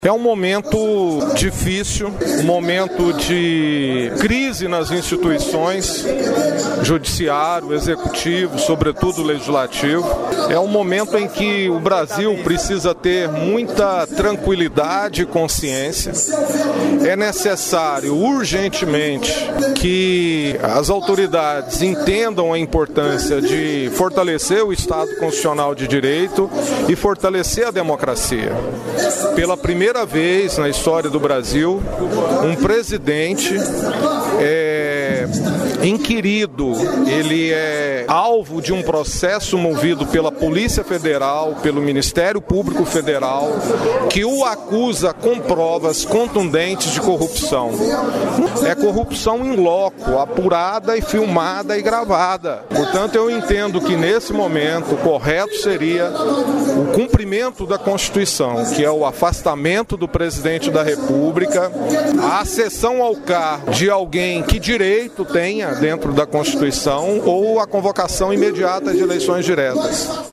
É um momento difícil, um momento de crise nas instituições, judiciário, executivo, sobretudo legislativo. É um momento em que o Brasil precisa ter muita tranquilidade e consciência. É necessário, urgentemente, que as autoridades entendam a importância de fortalecer o Estado Constitucional de Direito e fortalecer a democracia. Pela primeira vez na história do Brasil, um presidente inquirido, ele é alvo de um processo movido pela Polícia Federal, pelo Ministério Público Federal, que o acusa com provas contundentes de corrupção. É corrupção in loco, apurada e filmada e gravada. Portanto, eu entendo que nesse momento o correto seria o cumprimento da Constituição, que é o afastamento do presidente da República, a acessão ao cargo de alguém que direito tenha dentro da Constituição ou a convocação imediata de eleições diretas.